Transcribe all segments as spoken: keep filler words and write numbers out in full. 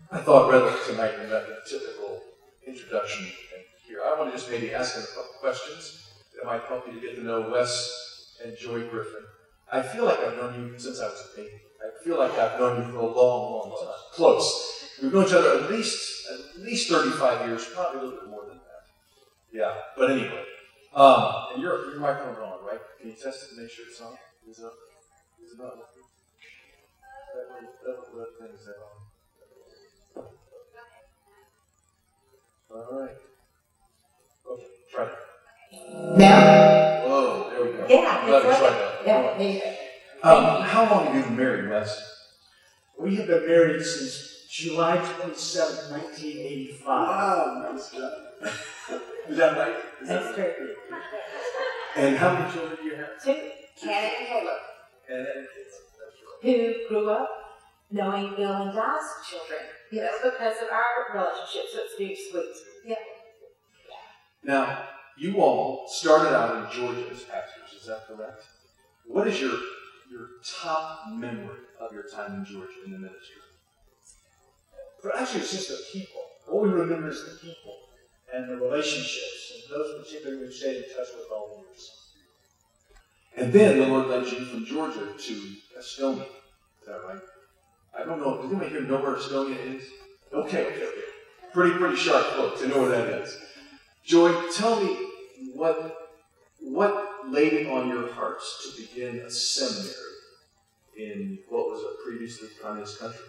I thought rather tonight than that the typical introduction here, I want to just maybe ask him a couple questions that might help you to get to know Wes and Joy Griffin. I feel like I've known you since I was a baby. I feel like I've known you for a long, long time. Close. We've known each other at least at least thirty-five years, probably a little bit more than that. Yeah, but anyway. Um, and your your microphone's on, right? Can you test it to make sure it's on? Is it up? Is it not working? That little, that little red thing, is that on? All right. Okay, try it. Now? Whoa, there we go. Yeah, Let me it's try right. that. Yeah, there you go. Um, how long have you been married, Wes? We have been married since July twenty-seventh, nineteen eighty-five. Wow, nice job. Is that right? Is that That's right? true. And how many children do you have? Two, Cannon and Caleb, And and kids. That's right. who grew up knowing Bill and Di's children, you know, because of our relationship, so it's very sweet. Yeah. Now, you all started out in Georgia as pastors, is that correct? What is your your top memory of your time in Georgia in the ministry? But actually, it's just the people. What we remember is the people and the relationships, and those particularly we've stayed in touch with all the years. And then the Lord led you from Georgia to Estonia. Is that right? I don't know. Does anybody here know where Estonia is? Okay, okay, okay. Pretty, pretty sharp folks. I know where that is. Joy, tell me what what laid it on your hearts to begin a seminary in what was a previously communist country?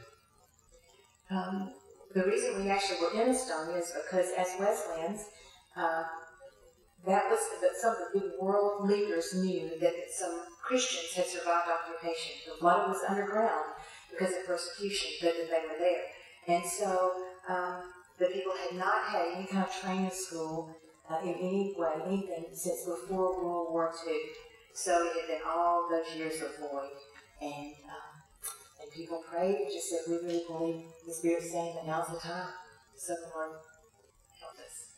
Um, the reason we actually were in Estonia is because as Wesleyans, uh, that was that some of the big world leaders knew that some Christians had survived occupation. A lot of it was underground because of persecution, but that they were there. And so um, the people had not had any kind of training school uh, in any way, anything since before World War Two. So it had been all those years of void. And um, and people prayed and just said, we really believe the Spirit's saying that now's the time. So the Lord helped us.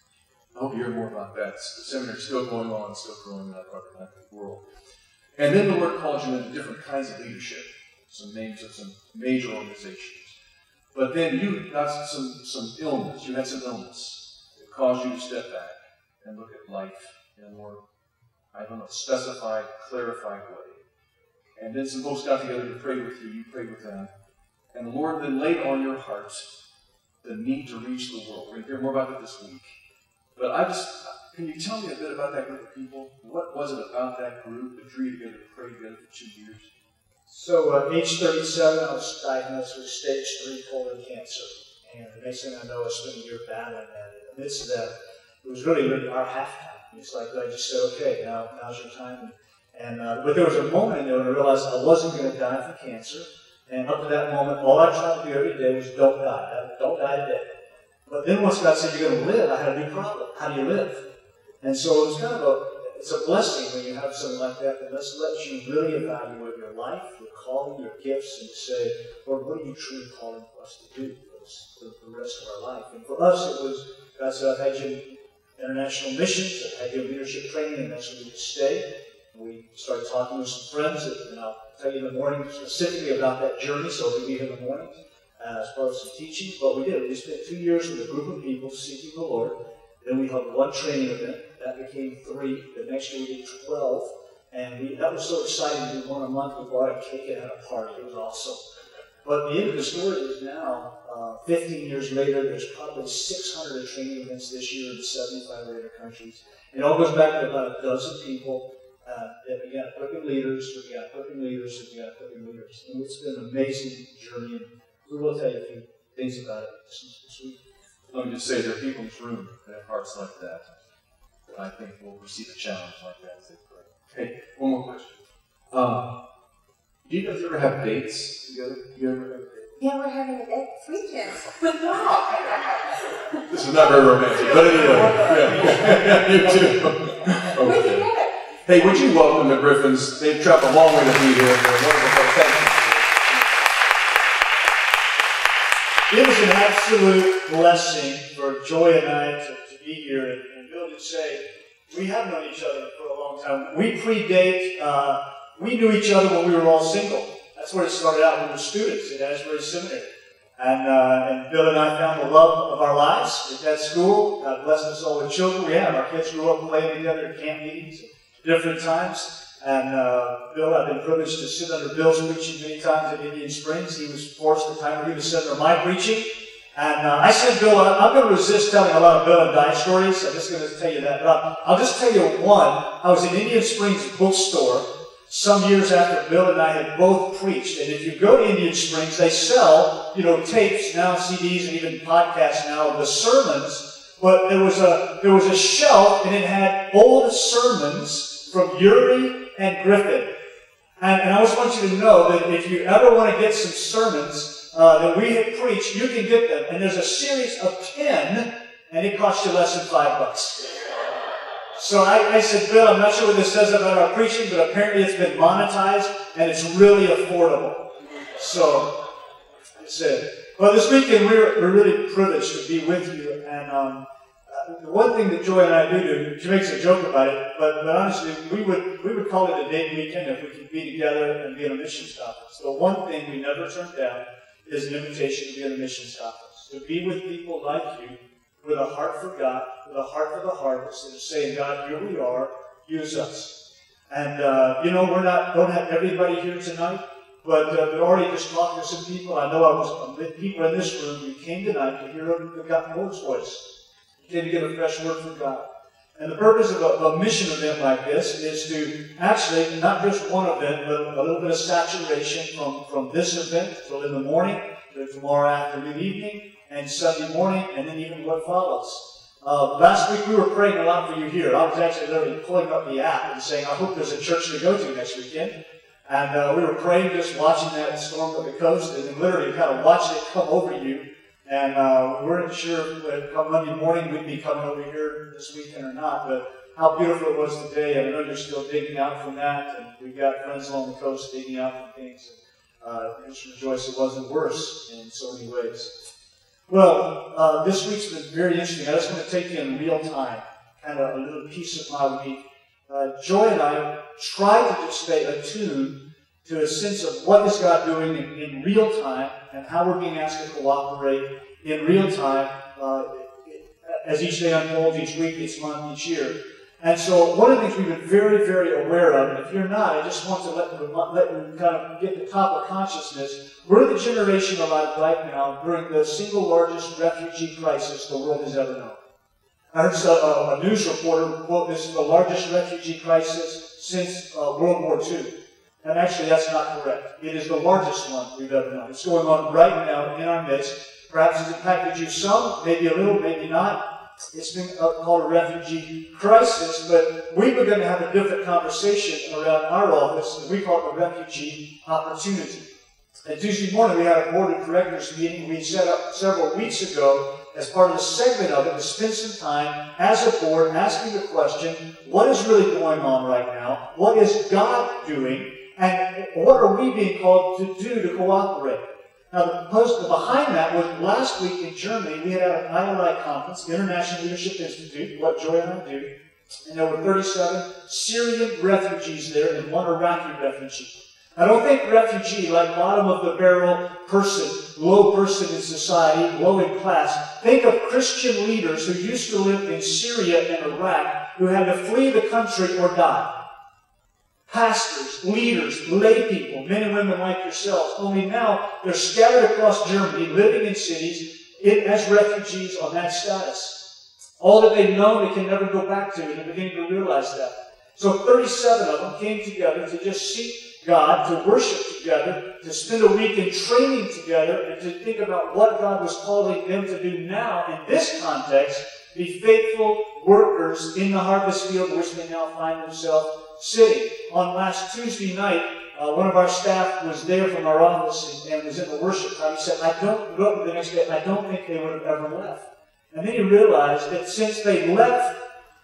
I hope you hear more about that. The seminary's still going on, still growing in that part of the world. And then the Lord called you into different kinds of leadership, some names of some major organizations. But then you got some, some illness. You had some illness that caused you to step back and look at life in a more, I don't know, specified, clarified way. And then some folks got together to pray with you. You prayed with them. And the Lord then laid on your heart the need to reach the world. We're going to hear more about that this week. But I just, can you tell me a bit about that group of people? What was it about that group that drew you together to pray together for two years? So at uh, age thirty-seven, I was diagnosed with stage three colon cancer. And the next thing I know, I spent a year battling that. In the midst of that, it was really, really our halftime. It's like I just said, okay, now now's your time. And uh, but there was a moment in there when I realized I wasn't going to die from cancer. And up to that moment, all I tried to do every day was don't die. Don't die today. But then once God said you're going to live, I had a new problem. How do you live? And so it was kind of a, it's a blessing when you have something like that that lets, lets you really evaluate your life, your calling, your gifts, and say, Lord, what are you truly calling for us to do for the rest of our life? And for us, it was, God said, I've had you in international missions, I've had you in leadership training, and that's where we could stay. We started talking with some friends, and I'll tell you in the morning specifically about that journey, so we'll be here in the morning uh, as part of some teaching. But we did. We spent two years with a group of people seeking the Lord. Then we held one training event. That became three. The next year we did twelve. And we, that was so exciting. We won a month. We bought a cake and had a party. It was awesome. But the end of the story is now, uh, fifteen years later, there's probably six hundred training events this year in seventy-five or eighty countries. It all goes back to about a dozen people. Uh, that began equipping leaders, we began equipping leaders, we began equipping leaders. And it's been an amazing journey. And we will tell you a few things about it this week. Let me just say, there are people in this room that have hearts like that. That I think will receive a challenge like that as they pray. Hey, one more question. Um, do you guys ever have dates together? Do you ever have dates? Yeah, we're having a date this weekend. This is not very romantic, but anyway. Yeah, you too. Okay. Hey, would you welcome the Griffins? They've traveled a long way to be here. They're wonderful. Thank you. It was an absolute blessing for Joy and I to, to be here. And, and Bill did say, we have known each other for a long time. We predate, uh, we knew each other when we were all single. That's where it started out when we were students at Asbury Seminary. And, uh, and Bill and I found the love of our lives at that school. God blessed us all with children. We have. Our kids grew up playing together at camp meetings at different times. And uh, Bill, I've been privileged to sit under Bill's preaching many times at Indian Springs. He was forced the time where he was sitting under my preaching. And uh, I said, Bill, I'm going to resist telling a lot of Bill and Di stories. I'm just going to tell you that. But I'll just tell you one. I was in Indian Springs bookstore some years after Bill and I had both preached. And if you go to Indian Springs, they sell, you know, tapes now, C Ds, and even podcasts now of the sermons. But there was a there was a shelf, and it had old sermons from Uri and Griffin. And, and I just want you to know that if you ever want to get some sermons uh, that we had preached, you can get them. And there's a series of ten, and it costs you less than five bucks. So I, I said, Bill, I'm not sure what this says about our preaching, but apparently it's been monetized, and it's really affordable. So I said, well, this weekend we're, we're really privileged to be with you. And um, the one thing that Joy and I do, do, she makes a joke about it, but, but honestly, we would we would call it a date weekend if we could be together and be in a missions conference. The one thing we never turn down is an invitation to be in a missions conference, to be with people like you, with a heart for God, with a heart for the harvest, and saying, God, here we are, use us. And, uh, you know, we're not, don't have everybody here tonight, but uh, we already just talked to some people. I know I was with people in this room who came tonight to hear the Lord's voice. You came to get a fresh word from God. And the purpose of a, a mission event like this is to actually, not just one event, but a little bit of saturation from, from this event till in the morning, to tomorrow afternoon, evening, and Sunday morning, and then even what follows. Uh, last week we were praying a lot for you here. I was actually literally pulling up the app and saying, I hope there's a church to go to next weekend. And uh, we were praying, just watching that storm at the coast, and then literally kind of watching it come over you. And uh, we weren't sure that come Monday morning we'd be coming over here this weekend or not, but how beautiful it was today. I know you're still digging out from that, and we've got friends along the coast digging out from things. And, uh, just rejoice it wasn't worse in so many ways. Well, uh, this week's been very interesting. I just want to take you in real time, kind of a little piece of my week. Uh, Joy and I try to just stay attuned to a sense of what is God doing in, in real time and how we're being asked to cooperate in real time uh, as each day unfolds, each week, each month, each year. And so one of the things we've been very, very aware of, and if you're not, I just want to let you, let you kind of get the top of consciousness. We're the generation alive right now during the single largest refugee crisis the world has ever known. I heard a, a news reporter quote, this is the largest refugee crisis since uh, World War Two. And actually, that's not correct. It is the largest one we've ever known. It's going on right now in our midst. Perhaps it's impacted you some, maybe a little, maybe not. It's been uh, called a refugee crisis, but we were going to have a different conversation around our office, and we call it a refugee opportunity. And Tuesday morning, we had a board of directors meeting we set up several weeks ago as part of the segment of it to spend some time as a board asking the question, what is really going on right now? What is God doing? And what are we being called to do to cooperate? Now, the post behind that was last week in Germany, we had an I L I conference, International Leadership Institute, what Joy and I do, and there were thirty-seven Syrian refugees there and one Iraqi refugee. I don't think refugee, like bottom of the barrel person, low person in society, low in class. Think of Christian leaders who used to live in Syria and Iraq who had to flee the country or die. Pastors, leaders, lay people, men and women like yourselves. Only now they're scattered across Germany, living in cities as refugees on that status. All that they've known they can never go back to, and they're beginning to realize that. So thirty-seven of them came together to just seek God, to worship together, to spend a week in training together, and to think about what God was calling them to do now in this context, be faithful workers in the harvest field in which they now find themselves sitting. On last Tuesday night, uh, one of our staff was there from our office and, and was in the worship time. He said, I don't, go up the next day, I don't think they would have ever left. And then he realized that since they left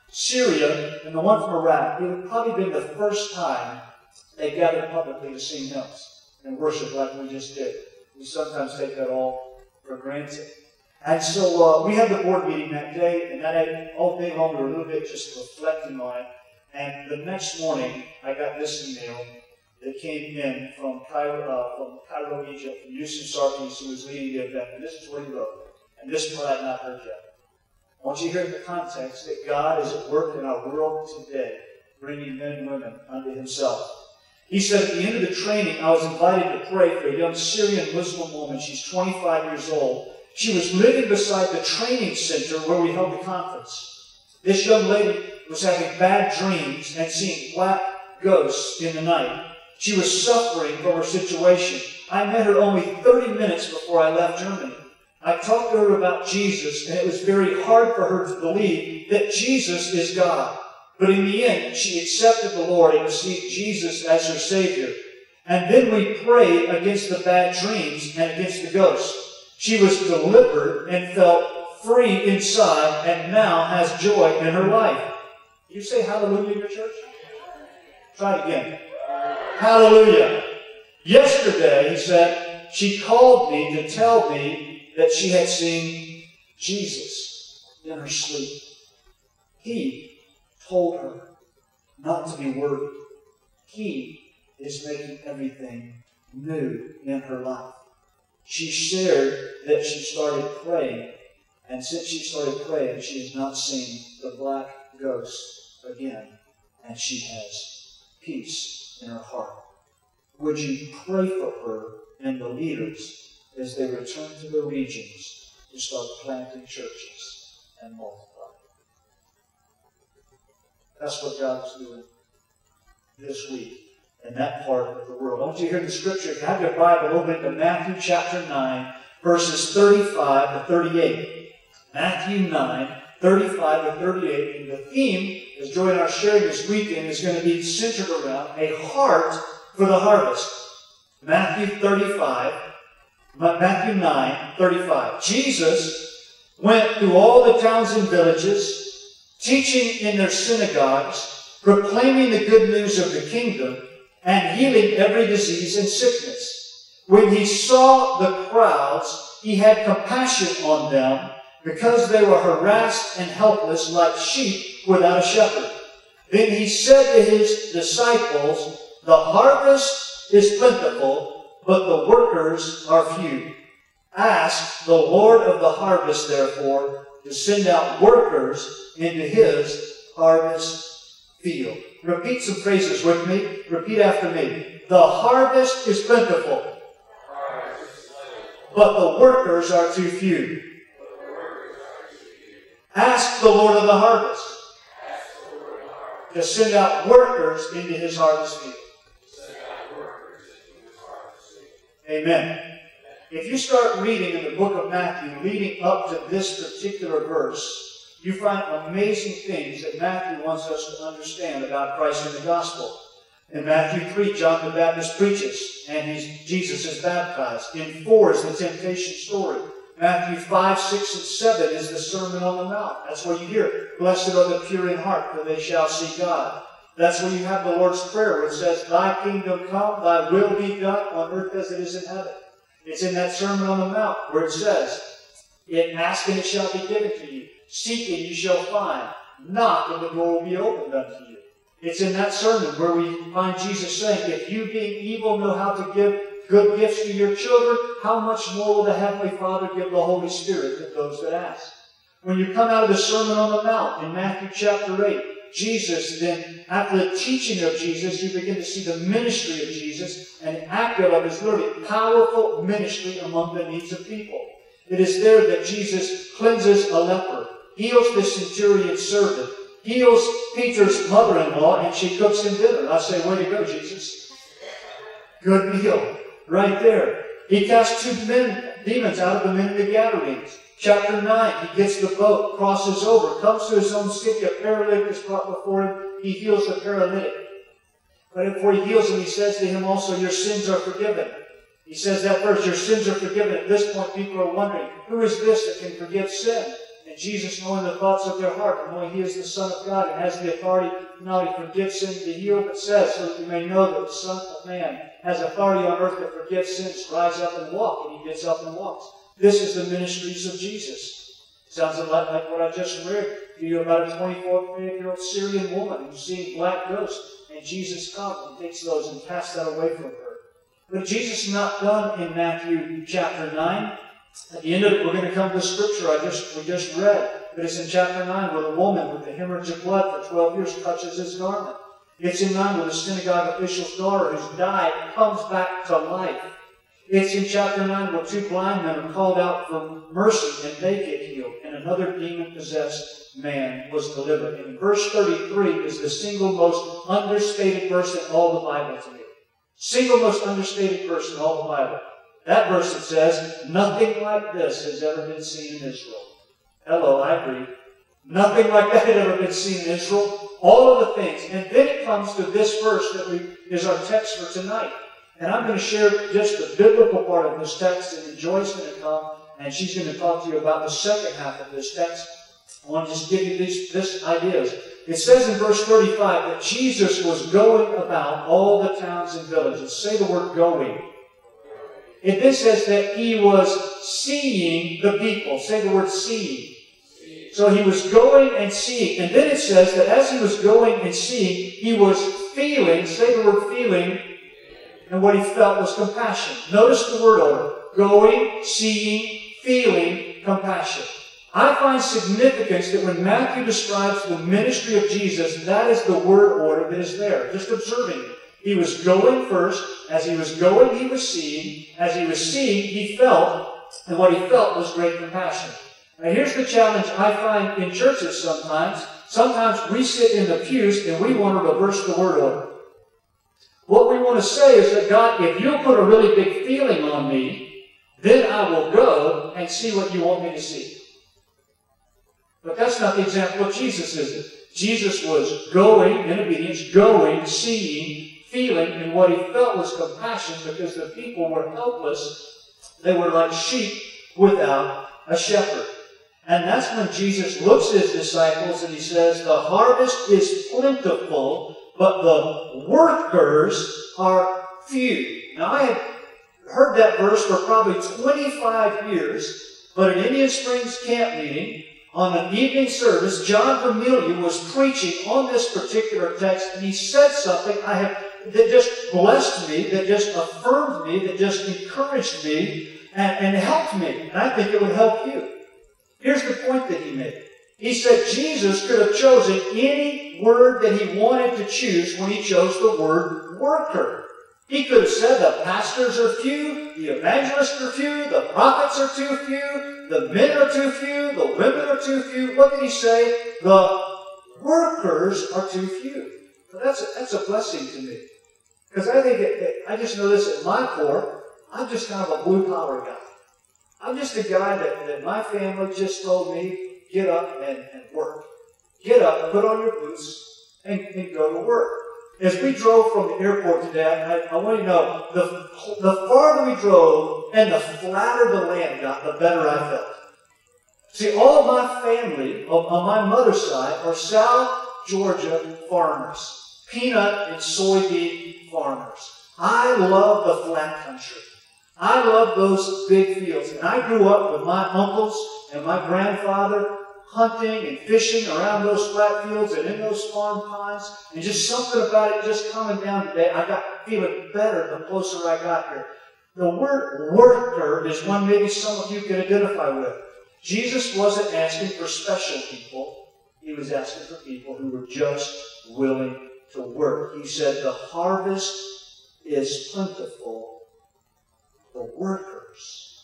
Syria and the one from Iraq, it would probably been the first time they gathered publicly to sing hymns and worship like we just did. We sometimes take that all for granted. And so uh, we had the board meeting that day, and that day, all day long we were a little bit just reflecting on it. And the next morning, I got this email. that came in from Cairo, uh, from Cairo, Egypt, from Yusuf Sarkis, who was leading the event. And this is what he wrote. And this part I have not heard yet. I want you to hear in the context that God is at work in our world today, bringing men and women unto himself. He said, at the end of the training, I was invited to pray for a young Syrian Muslim woman. She's twenty-five years old. She was living beside the training center where we held the conference. This young lady was having bad dreams and seeing black ghosts in the night. She was suffering from her situation. I met her only thirty minutes before I left Germany. I talked to her about Jesus, and it was very hard for her to believe that Jesus is God. But in the end, she accepted the Lord and received Jesus as her Savior. And then we prayed against the bad dreams and against the ghosts. She was delivered and felt free inside and now has joy in her life. You say hallelujah in your church? Try it again. Hallelujah. Yesterday, he said, she called me to tell me that she had seen Jesus in her sleep. He told her not to be worried. He is making everything new in her life. She shared that she started praying, and since she started praying, she has not seen the black ghost again, and she has peace in her heart. Would you pray for her and the leaders as they return to their regions to start planting churches and multiply? That's what God is doing this week in that part of the world. I want you to hear the scripture. If you have your Bible, open to Matthew chapter nine, verses thirty-five to thirty-eight. Matthew nine, thirty-five to thirty-eight. And the theme, as Joy and I are sharing this weekend, is going to be centered around a heart for the harvest. Matthew thirty-five, Matthew nine, thirty-five. Jesus went through all the towns and villages, teaching in their synagogues, proclaiming the good news of the kingdom, and healing every disease and sickness. When he saw the crowds, he had compassion on them, because they were harassed and helpless like sheep without a shepherd. Then he said to his disciples, the harvest is plentiful, but the workers are few. Ask the Lord of the harvest, therefore, to send out workers into his harvest field. Repeat some phrases with me. Repeat after me. The harvest is plentiful, but the workers are too few. Ask the Lord of the harvest to send out workers into his harvest field. Amen. If you start reading in the book of Matthew, leading up to this particular verse, you find amazing things that Matthew wants us to understand about Christ and the gospel. In Matthew three, John the Baptist preaches, and he's, Jesus is baptized. In four is the temptation story. Matthew five, six, and seven is the Sermon on the Mount. That's where you hear, blessed are the pure in heart, for they shall see God. That's where you have the Lord's Prayer, where it says, thy kingdom come, thy will be done on earth as it is in heaven. It's in that Sermon on the Mount where it says, ask and it shall be given to you. Seek and you shall find. Knock and the door will be opened unto you. It's in that sermon where we find Jesus saying, if you being evil know how to give good gifts to your children, how much more will the Heavenly Father give the Holy Spirit to those that ask? When you come out of the Sermon on the Mount in Matthew chapter eight, Jesus then, after the teaching of Jesus, you begin to see the ministry of Jesus, and the act of his really powerful ministry among the needs of people. It is there that Jesus cleanses a leper, heals the centurion's servant, heals Peter's mother-in-law, and she cooks him dinner. I say, way to go, Jesus. Good meal. Right there. He casts two men, demons out of the men of the Gadarenes. Chapter nine, he gets the boat, crosses over, comes to his own city, a paralytic is brought before him, he heals the paralytic. But before he heals him, he says to him also, your sins are forgiven. He says that verse, your sins are forgiven. At this point, people are wondering, who is this that can forgive sin? And Jesus, knowing the thoughts of their heart, and knowing he is the Son of God and has the authority not only to forgive sin, to heal, but says, so that you may know that the Son of Man has authority on earth to forgive sins, rise up and walk. And he gets up and walks. This is the ministries of Jesus. Sounds a lot like what I just read to you about a twenty-four-year-old Syrian woman who's seeing black ghosts. And and Jesus comes and takes those and casts that away from her. But Jesus is not done in Matthew chapter nine. At the end of it, we're going to come to the scripture I just, we just read. But it's in chapter nine where the woman with the hemorrhage of blood for twelve years touches his garment. It's in nine where the synagogue official's daughter who's died comes back to life. It's in chapter nine where two blind men are called out for mercy and they get healed. And another demon-possessed man was delivered. And verse thirty-three is the single most understated verse in all the Bible to me. Single most understated verse in all the Bible. That verse that says, nothing like this has ever been seen in Israel. Hello, I agree. Nothing like that had ever been seen in Israel. All of the things. And then it comes to this verse that we, is our text for tonight. And I'm going to share just the biblical part of this text, and then Joy's going to come, and she's going to talk to you about the second half of this text. I want to just give you these this ideas. It says in verse thirty-five that Jesus was going about all the towns and villages. Say the word going. It then says that he was seeing the people. Say the word seeing. So he was going and seeing. And then it says that as he was going and seeing, he was feeling. Say the word feeling. And what he felt was compassion. Notice the word order. Going, seeing, feeling, compassion. I find significance that when Matthew describes the ministry of Jesus, that is the word order that is there. Just observing it. He was going first. As he was going, he was seeing. As he was seeing, he felt. And what he felt was great compassion. Now here's the challenge I find in churches sometimes. Sometimes we sit in the pews and we want to reverse the word order. What we want to say is that, God, if you'll put a really big feeling on me, then I will go and see what you want me to see. But that's not the example of Jesus, is it? Jesus was going in obedience, going, seeing, feeling, and what he felt was compassion because the people were helpless. They were like sheep without a shepherd. And that's when Jesus looks at his disciples and he says, the harvest is plentiful, but the workers are few. Now, I had heard that verse for probably twenty-five years, but at Indian Springs camp meeting, on an evening service, John Vermillion was preaching on this particular text, and he said something I have that just blessed me, that just affirmed me, that just encouraged me, and, and helped me. And I think it would help you. Here's the point that he made. He said Jesus could have chosen any word that he wanted to choose when he chose the word worker. He could have said the pastors are few, the evangelists are few, the prophets are too few, the men are too few, the women are too few. What did he say? The workers are too few. Well, that's, a, that's a blessing to me. Because I think, it, it, I just know this at my core, I'm just kind of a blue-collar guy. I'm just a guy that, that my family just told me, get up and, and work. Get up, put on your boots, and, and go to work. As we drove from the airport today, I, I want you to know, the, the farther we drove and the flatter the land got, the better I felt. See, all my family on, on my mother's side are South Georgia farmers. Peanut and soybean farmers. I love the flat country. I love those big fields. And I grew up with my uncles and my grandfather hunting and fishing around those flat fields and in those farm ponds. And just something about it just coming down today, I got feeling better the closer I got here. The word worker is one maybe some of you can identify with. Jesus wasn't asking for special people. He was asking for people who were just willing to work. He said the harvest is plentiful. The workers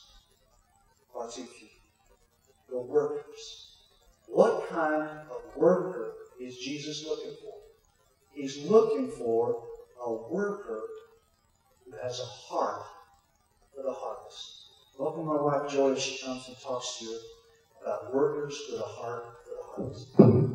are too few. The workers. What kind of worker is Jesus looking for? He's looking for a worker who has a heart for the harvest. Welcome my wife Joy as she comes and talks to you about workers with a heart for the harvest.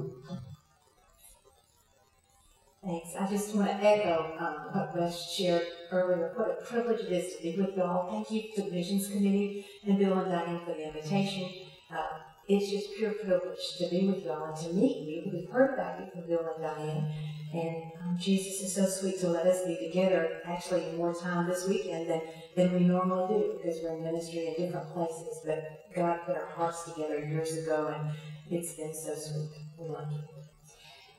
Thanks. I just want to echo um, what Wes shared earlier. What a privilege it is to be with y'all. Thank you to the Missions Committee and Bill and Diane for the invitation. Uh, it's just pure privilege to be with y'all and to meet you. We've heard about you from Bill and Diane. And um, Jesus is so sweet to let us be together actually more time this weekend than, than we normally do because we're in ministry in different places. But God put our hearts together years ago and it's been so sweet. We love you.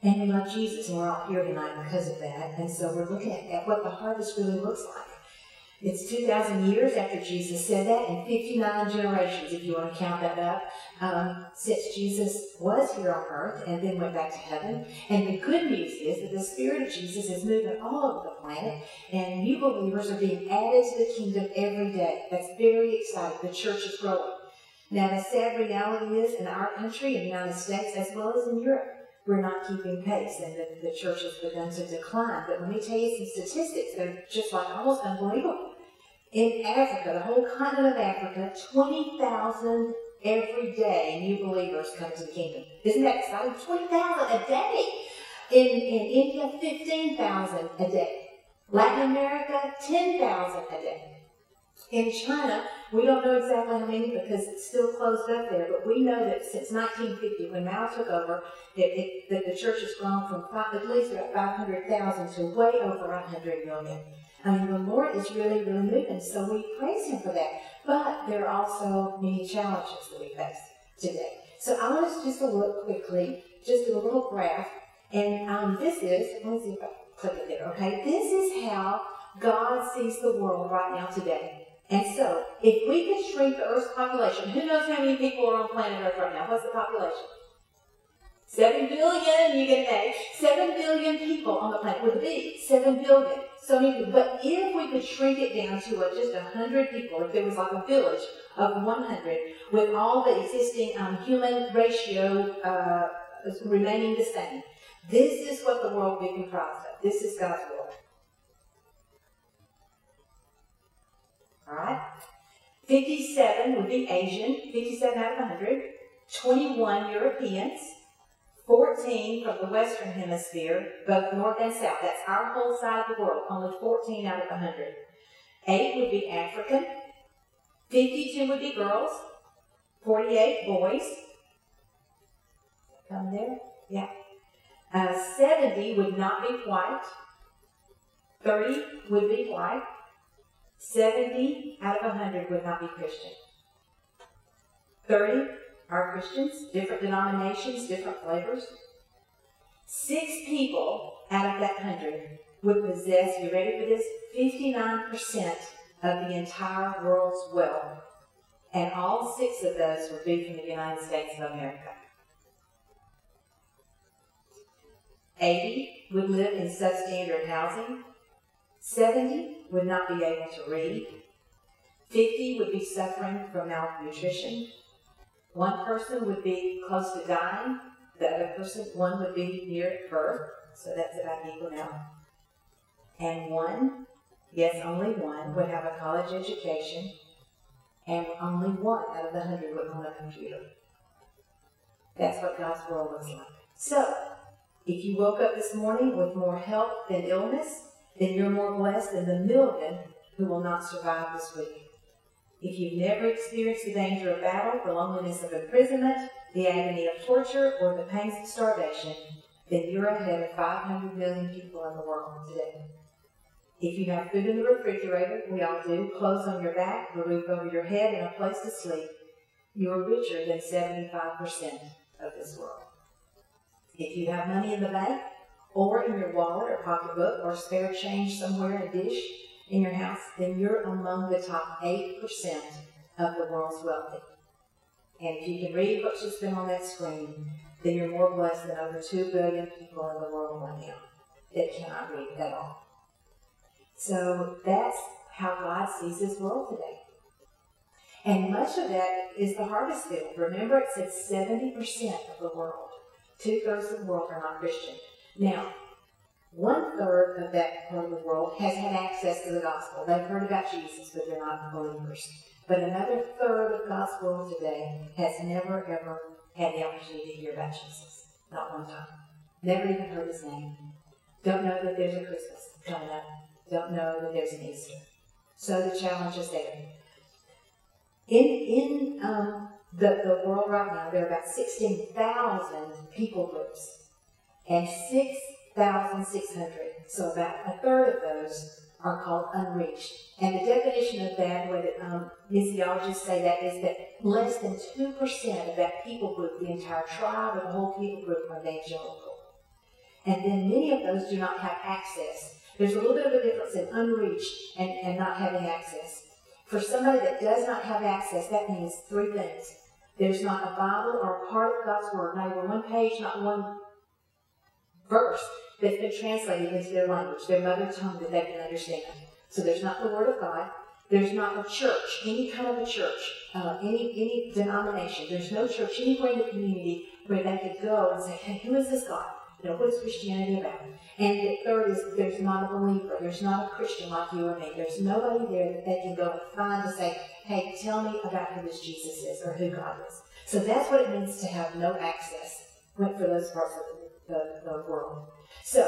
And we love Jesus, and we're all here tonight because of that. And so we're looking at, at what the harvest really looks like. It's two thousand years after Jesus said that, and fifty-nine generations, if you want to count that up, um, since Jesus was here on earth and then went back to heaven. And the good news is that the Spirit of Jesus is moving all over the planet, and new believers are being added to the kingdom every day. That's very exciting. The church is growing. Now, the sad reality is, in our country, in the United States, as well as in Europe, we're not keeping pace, and the, the church has begun to decline. But let me tell you some statistics. They're just like almost unbelievable. In Africa, the whole continent of Africa, twenty thousand every day new believers come to the kingdom. Isn't that exciting? twenty thousand a day. In, in India, fifteen thousand a day. Latin America, ten thousand a day. In China, we don't know exactly how many because it's still closed up there, but we know that since nineteen fifty, when Mao took over, that it, that the church has grown from five, at least about five hundred thousand to way over one hundred million. I mean, the Lord is really, really moving, so we praise Him for that. But there are also many challenges that we face today. So I want us just to look quickly, just do a little graph, and um, this is, let me see if I click it there, okay? This is how God sees the world right now today. And so, if we could shrink the Earth's population, who knows how many people are on planet Earth right now? What's the population? Seven billion, you get an A. Seven billion people on the planet with a B. Seven billion. So many people. But if we could shrink it down to a, just a hundred people, if there was like a village of one hundred, with all the existing um, human ratio uh, remaining the same, this is what the world would be comprised of. This is God's world. All right? fifty-seven would be Asian, fifty-seven out of one hundred. twenty-one Europeans. fourteen from the Western Hemisphere, both North and South. That's our whole side of the world, only fourteen out of one hundred. eight would be African. fifty-two would be girls. forty-eight boys. Come there? Yeah. Uh, seventy would not be white. thirty would be white. seventy out of one hundred would not be Christian. thirty are Christians, different denominations, different flavors. Six people out of that hundred would possess, you ready for this, fifty-nine percent of the entire world's wealth. And all six of those would be from the United States of America. eighty would live in substandard housing. seventy would not be able to read. fifty would be suffering from malnutrition. One person would be close to dying. The other person, one would be near birth. So that's about equal now. And one, yes, only one, would have a college education. And only one out of the hundred would own a computer. That's what God's world looks like. So, if you woke up this morning with more health than illness, then you're more blessed than the million who will not survive this week. If you've never experienced the danger of battle, the loneliness of imprisonment, the agony of torture, or the pains of starvation, then you're ahead of five hundred million people in the world today. If you have food in the refrigerator, we all do, clothes on your back, a roof over your head, and a place to sleep, you're richer than seventy-five percent of this world. If you have money in the bank, or in your wallet or pocketbook, or spare change somewhere in a dish in your house, then you're among the top eight percent of the world's wealthy. And if you can read what's just been on that screen, then you're more blessed than over two billion people in the world right now that cannot read at all. So that's how God sees His world today. And much of that is the harvest field. Remember, it said seventy percent of the world, two-thirds of the world are not Christian. Now, one-third of that part of the world has had access to the gospel. They've heard about Jesus, but they're not believers. But another third of God's world today has never, ever had the opportunity to hear about Jesus. Not one time. Never even heard His name. Don't know that there's a Christmas coming up. Don't know that there's an Easter. So the challenge is there. In, in um, the, the world right now, there are about sixteen thousand people groups. And six thousand six hundred, so about a third of those are called unreached. And the definition of that, the way that um, missiologists say that, is that less than two percent of that people group, the entire tribe or the whole people group, are evangelical. And then many of those do not have access. There's a little bit of a difference in unreached and, and not having access. For somebody that does not have access, that means three things. There's not a Bible or a part of God's Word, not even one page, not one verse that's been translated into their language, their mother tongue that they can understand. So there's not the Word of God. There's not a church, any kind of a church, uh, any any denomination. There's no church anywhere in the community where they could go and say, hey, who is this God? You know, what is Christianity about? And the third is there's not a believer. There's not a Christian like you or me. There's nobody there that they can go and find to say, hey, tell me about who this Jesus is or who God is. So that's what it means to have no access for those parts of the, the, the world. So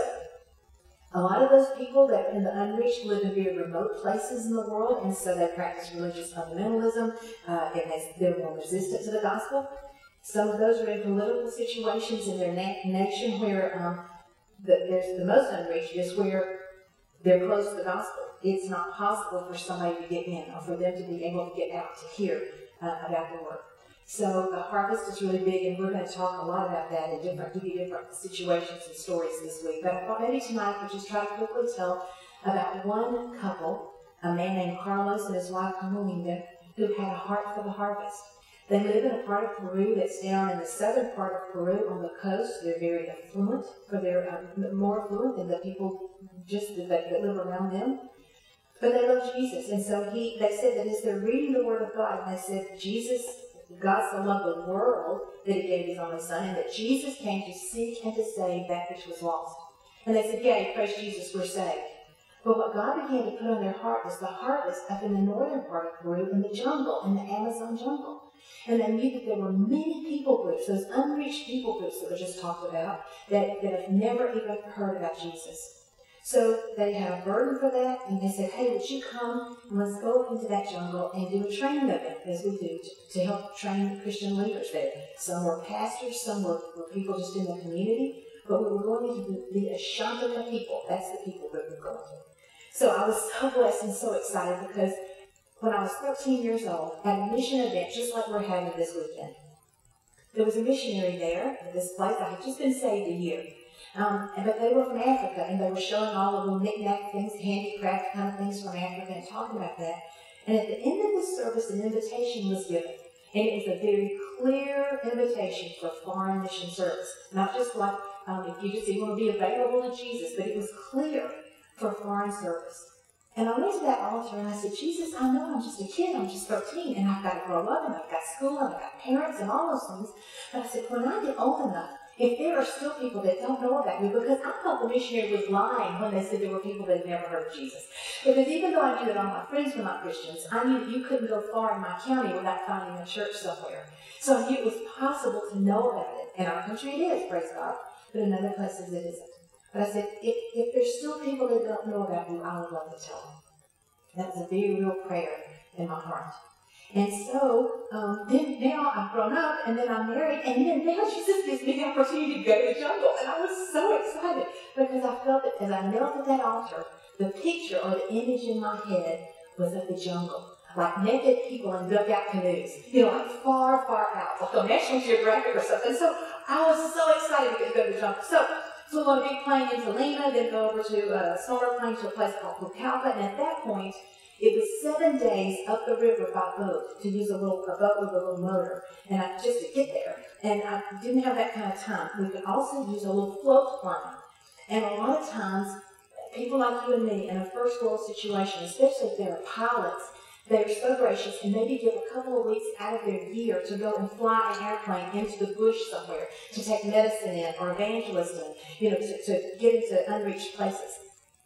a lot of those people that in the unreached live in very remote places in the world, and so they practice religious fundamentalism, uh, and they, they're more resistant to the gospel. Some of those are in political situations in their na- nation where um, the, there's the most unreached is where they're close to the gospel. It's not possible for somebody to get in or for them to be able to get out to hear uh, about the word. So the harvest is really big, and we're going to talk a lot about that in different, give you different situations and stories this week. But I thought maybe tonight we'll just try to quickly tell about one couple, a man named Carlos and his wife Carmelita, who had a heart for the harvest. They live in a part of Peru that's down in the southern part of Peru on the coast. They're very affluent, for they're um, more affluent than the people just that, that live around them. But they love Jesus, and so he. They said that as they're reading the Word of God, and they said Jesus. God so loved the world that he gave his only son, and that Jesus came to seek and to save that which was lost. And they said, yea, praise Jesus, we're saved. But what God began to put on their heart was the harvest up in the northern part of Peru, in the jungle, in the Amazon jungle. And they knew that there were many people groups, those unreached people groups that were just talked about, that, that have never even heard about Jesus. So they had a burden for that, and they said, hey, would you come and let's go into that jungle and do a training event, as we do, to, to help train Christian leaders there. Some were pastors, some were, were people just in the community, but we were going into the, the Ashantika people. That's the people that we were going to. So I was so blessed and so excited because when I was thirteen years old, at a mission event, just like we're having this weekend, there was a missionary there at this place. I had just been saved a year. Um, but they were from Africa, and they were showing all of the knick-knack things, handicraft kind of things from Africa, and talking about that. And at the end of the service, an invitation was given. And it was a very clear invitation for foreign mission service. Not just like, um, if you just you want to be available to Jesus, but it was clear for foreign service. And I went to that altar, and I said, Jesus, I know I'm just a kid, I'm just thirteen, and I've got to grow up, and I've got school, and I've got parents, and all those things. But I said, when I get old enough, if there are still people that don't know about me, because I thought the missionary was lying when they said there were people that had never heard of Jesus. Because even though I knew that all my friends were not Christians, I knew that you couldn't go far in my county without finding a church somewhere. So I knew it was possible to know about it. In our country it is, praise God, but in other places it isn't. But I said, if, if there's still people that don't know about you, I would love to tell them. That was a very real prayer in my heart. And so, um, then now I've grown up, and then I'm married, and then now Jesus gives me the opportunity to go to the jungle. And I was so excited because I felt that as I knelt at that altar, the picture or the image in my head was of the jungle. Like naked people in dugout canoes, you know, like far, far out, like on National Geographic or something. So I was so excited to get to go to the jungle. So, so we're going to be playing into Lima, then go over to a smaller plane to a place called Pucallpa, and at that point, it was seven days up the river by boat to use a little a boat with a little motor, and I, just to get there. And I didn't have that kind of time. We could also use a little float plane. And a lot of times, people like you and me in a first world situation, especially if they're pilots, they're so gracious and maybe give a couple of weeks out of their year to go and fly an airplane into the bush somewhere to take medicine in or evangelist in, you know, to, to get into unreached places.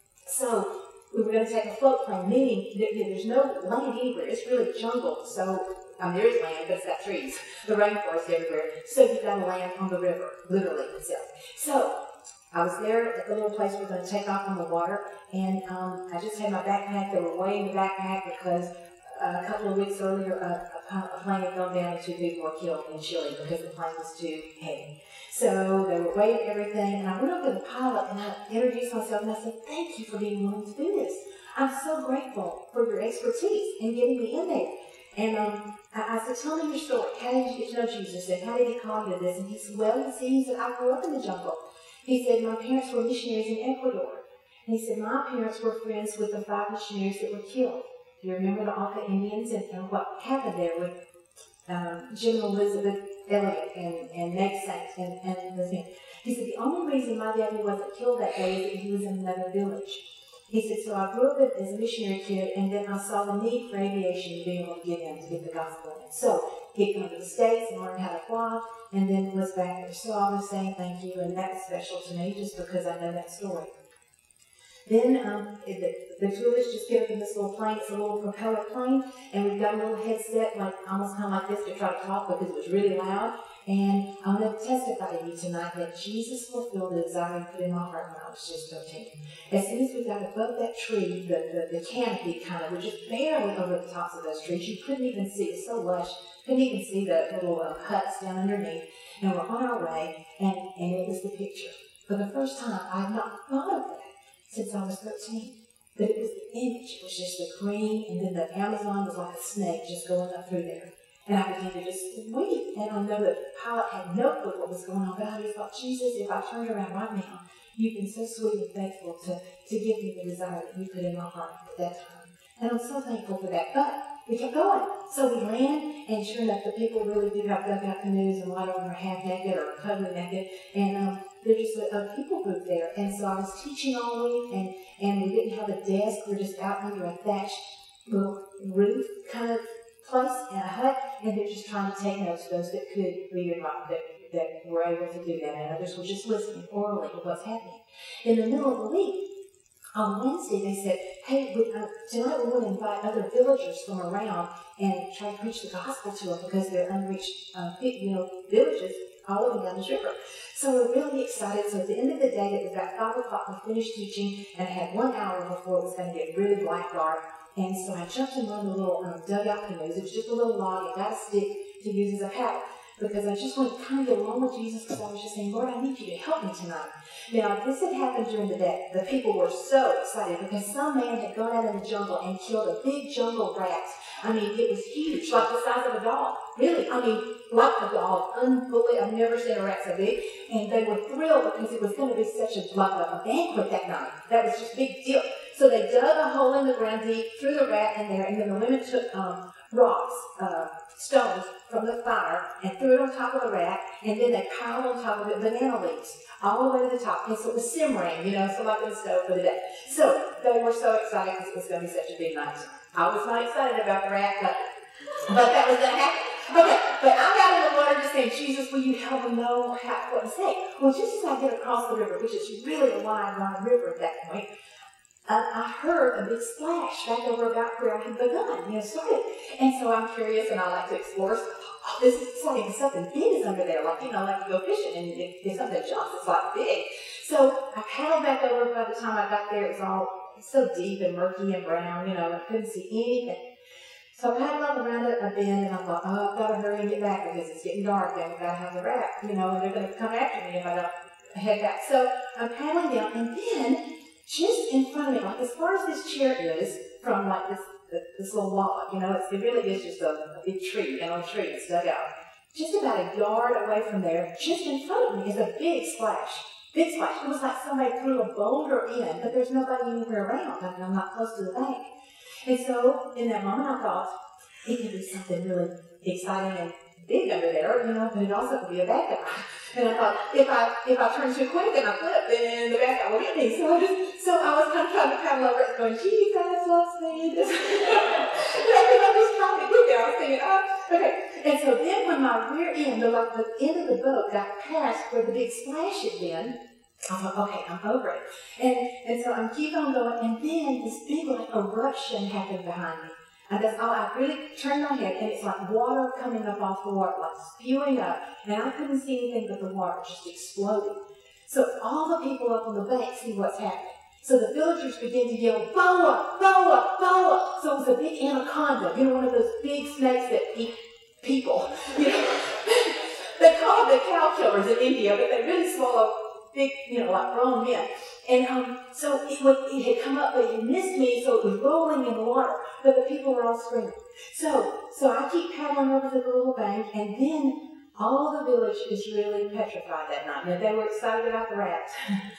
So we were going to take a float plane, meaning that there's no land anywhere. It's really jungle. So um, there is land, but it's got trees. The rainforest everywhere. So you've got to land on the river, literally itself. So I was there at the little place we were going to take off on the water, and um, I just had my backpack. They were weighing the backpack because uh, a couple of weeks earlier, uh, a plane had gone down and two people were killed in Chile because the plane was too heavy. So they were weighing everything, and I went up to the pilot and I introduced myself and I said, "Thank you for being willing to do this. I'm so grateful for your expertise in getting me in there." And um, I, I said, "Tell me your story. How did you get to know Jesus? And how did he call you to this?" And he said, "Well, you see," he said, "I grew up in the jungle." He said, my parents were missionaries in Ecuador. And he said, my parents were friends with the five missionaries that were killed. Do you remember the Auca Indians and, and what happened there with um, General Elizabeth Elliot and, and Meg Saint and, and the thing? He said, the only reason my daddy wasn't killed that day is that he was in another village. He said, so I grew up as a missionary kid, and then I saw the need for aviation to be able to get in, to get the gospel in. So he'd come to the States and learn how to fly, and then was back there. So I was saying thank you, and that's special to me just because I know that story. Then um, the, the two of us just get up in this little plane. It's a little propeller plane, and we've got a little headset, like almost kind of like this, to try to talk because it was really loud. And I'm going to testify to you tonight that Jesus fulfilled the desire he put in my heart when I was just thirteen. As soon as we got above that tree, the, the, the canopy kind of was just barely over the tops of those trees. You couldn't even see, it's so lush, couldn't even see the little uh, huts down underneath. And we're on our way, and, and it was the picture. For the first time, I had not thought of that since I was thirteen. But it was the image. It was just the green, and then the Amazon was like a snake just going up through there. And I began to just weep. And I know that the pilot had no clue what was going on, but I just thought, Jesus, if I turned around right now, you've been so sweet and faithful to, to give me the desire that you put in my heart at that time. And I'm so thankful for that. But we kept going. So we ran, and sure enough, the people really did have dugout canoes, and a lot of them were half naked or totally naked. And um, there's just a, a people group there. And so I was teaching all week, and, and we didn't have a desk. We were just out under a thatched little roof kind of place in a hut, and they're just trying to take notes, those that could read and write, that, that were able to do that, and others were just listening orally to what's happening. In the middle of the week, on Wednesday, they said, hey, we, uh, tonight we want to invite other villagers from around and try to preach the gospel to them because they're unreached uh, you know, villages all over down this river. So we're really excited. So at the end of the day, it was about five o'clock, we finished teaching, and I had one hour before it was going to get really black dark. And so I jumped in one of the little um, dugout canoes. It was just a little log. I got a stick to use as a paddle because I just wanted to kind of get along with Jesus because I was just saying, Lord, I need you to help me tonight. Now, this had happened during the day. The people were so excited because some man had gone out in the jungle and killed a big jungle rat. I mean, it was huge, like the size of a dog. Really, I mean, like a dog. Unbelievable. I've never seen a rat so big. And they were thrilled because it was going to be such a, like a, a banquet that night. That was just a big deal. So they dug a hole in the ground deep, threw the rat in there, and then the women took um, rocks, uh, stones from the fire, and threw it on top of the rat, and then they piled on top of it banana leaves, all the way to the top. And so it was simmering, you know, so like in the stove for the day. So they were so excited because it was going to be such a big night. I was not excited about the rat, but, but that was going to happen. Okay, but I got in the water just saying, Jesus, will you help me know how, what to say? Well, just as I get across the river, which is really a wide, wide river at that point, Uh, I heard a big splash back over about where I had begun, you know, started. And so I'm curious, and I like to explore. So, oh, this is exciting. Something big is under there, like, you know, like you go fishing, and if, if something jumps, it's like big. So I paddled back over. By the time I got there, it was all so deep and murky and brown, you know, I couldn't see anything. So I paddled around it a bend, and I thought, oh, I've got to hurry and get back because it's getting dark, and I've got to have the rat, you know, and they're going to come after me if I don't head back. So I'm paddling down, and then just in front of me, like as far as this chair is from like this this little log, you know, it's, it really is just a, a big tree, an old tree that's dug out. Just about a yard away from there, just in front of me is a big splash. Big splash. It was like somebody threw a boulder in, but there's nobody anywhere around. I mean, I'm not close to the bank. And so in that moment I thought, it could be something really exciting and big under there, you know, but it also could be a bad guy. And I thought, if I if I turn too quick and I flip, then the bad guy will hit me. So I just so I was kind of trying to paddle over it, going, Jesus loves me. Just, I was trying to get there. I was thinking, oh, okay. And so then when my rear end, the like the end of the boat, got past where the big splash had been, I thought, okay, I'm over it. And and so I'm keep on going, and then this big like eruption happened behind me. And that's all, I really turned my head, and it's like water coming up off the water, like spewing up, and I couldn't see anything but the water just exploding. So all the people up on the bank see what's happening. So the villagers begin to yell, boa, boa, boa. So it was a big anaconda, you know, one of those big snakes that eat people. You know? They call them the cow killers in India, but they really swallow big, you know, like grown men. And um, so it, would, it had come up, but it missed me, so it was rolling in the water. But the people were all screaming. So, so I keep paddling over to the little bank, and then All the village is really petrified that night. Now, they were excited about the rats,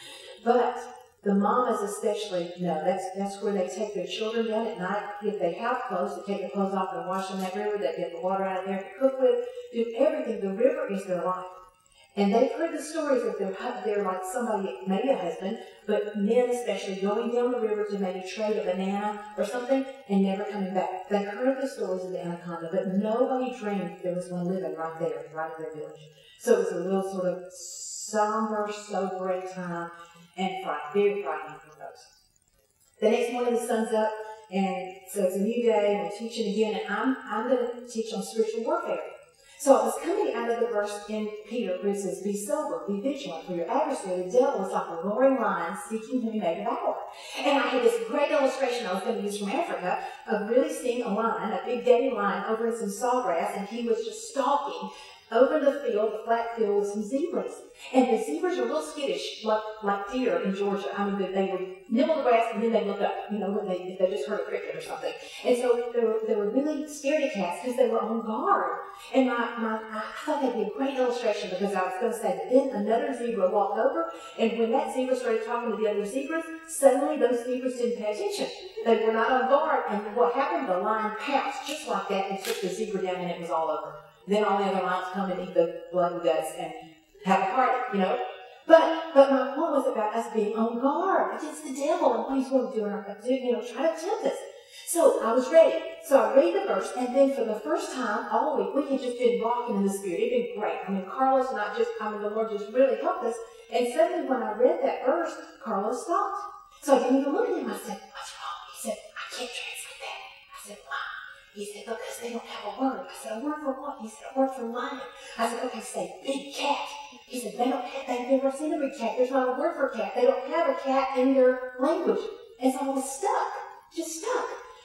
but the mamas especially, no, that's that's where they take their children down at night. If they have clothes, they take the clothes off and wash them in that river. They get the water out of there to cook with, do everything. The river is their life. And they've heard the stories of their, they're like somebody, maybe a husband, but men especially, going down the river to maybe trade a banana or something and never coming back. They heard the stories of the anaconda, but nobody dreamed there was one living right there, right in their village. So it was a real sort of somber, sobering time and fright, very frightening for folks. The next morning the sun's up, and so it's a new day, and we're teaching again, and I'm, I'm going to teach on spiritual warfare. So I was coming out of the verse in Peter where it says, be sober, be vigilant, for your adversary, the devil, is like a roaring lion seeking whom he may devour. And I had this great illustration I was going to use from Africa of really seeing a lion, a big daddy lion, over in some sawgrass, and he was just stalking over the field, the flat field, with some zebras. And the zebras are real skittish, like, like deer in Georgia. I mean, they would nibble the grass and then they look up, you know, when they, if they just heard a cricket or something. And so they were, they were really scaredy cats because they were on guard. And my, my, I thought that'd be a great illustration because I was going to say that then another zebra walked over, and when that zebra started talking to the other zebras, suddenly those zebras didn't pay attention. They were not on guard, and what happened, the lion pounced just like that and took the zebra down, and it was all over. Then all the other lions come and eat the blood and guts and have a party, you know. But but my point was about us being on guard against the devil and what he's going to do in our, you know, try to tempt us. So I was ready. So I read the verse, and then for the first time all week, we had just been rocking in the Spirit. It had been great. I mean, Carlos and I just, I mean, the Lord just really helped us. And suddenly when I read that verse, Carlos stopped. So I didn't even look at him. I said, what's wrong? He said, I can't translate that. I said, why? He said, because they don't have a word. I said, a word for what? He said, a word for lion. I said, okay, say big cat. He said, they don't have, they've never seen a big cat. There's not a word for cat. They don't have a cat in their language. And so I was stuck, just stuck.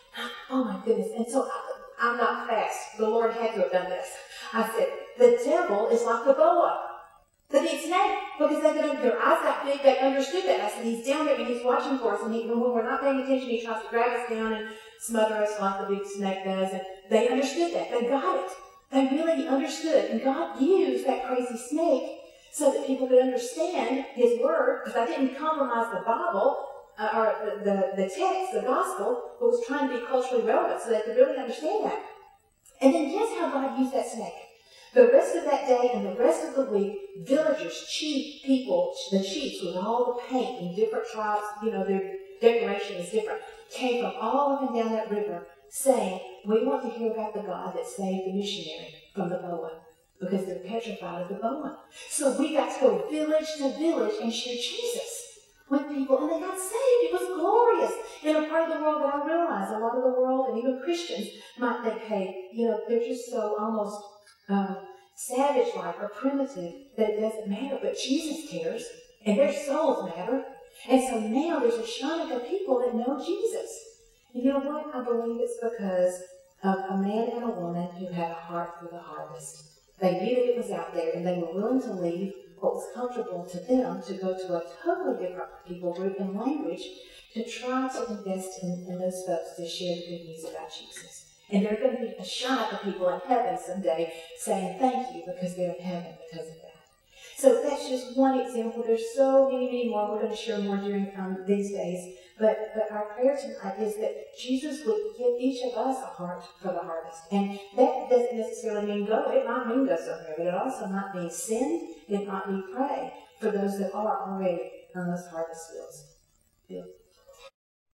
Oh my goodness. And so I, I'm not fast. The Lord had to have done this. I said, the devil is like the boa, the big snake, because they could, their eyes got big, they understood that. I said, he's down there and he's watching for us, and he, when we're not paying attention, he tries to drag us down and smother us like the big snake does. And they understood that. They got it. They really understood. And God used that crazy snake so that people could understand his word, because I didn't compromise the Bible, uh, or the, the, the text, the gospel, but was trying to be culturally relevant so they could really understand that. And then guess how God used that snake? The rest of that day and the rest of the week, villagers, chief people, the chiefs with all the paint in different tribes, you know, their decoration is different, came from all up and down that river saying, we want to hear about the God that saved the missionary from the boa, because they're petrified of the boa. So we got to go village to village and share Jesus with people, and they got saved. It was glorious. In a part of the world that I realize a lot of the world, and even Christians, might think, hey, you know, they're just so almost um, savage-like or primitive that it doesn't matter, but Jesus cares, and their souls matter. And so now there's a shining of people that know Jesus. And you know what? I believe it's because of a man and a woman who had a heart for the harvest. They knew that it was out there, and they were willing to leave what was comfortable to them to go to a totally different people group and language to try to invest in, in those folks to share the good news about Jesus. And they're going to be a shine of people in heaven someday saying thank you because they're in heaven because of that. So that's just one example. There's so many, many more. We're going to share more during um, these days. But, but our prayer tonight is that Jesus would give each of us a heart for the harvest. And that doesn't necessarily mean go. It might mean go somewhere, but it also might mean send. It might mean pray for those that are already on those harvest fields.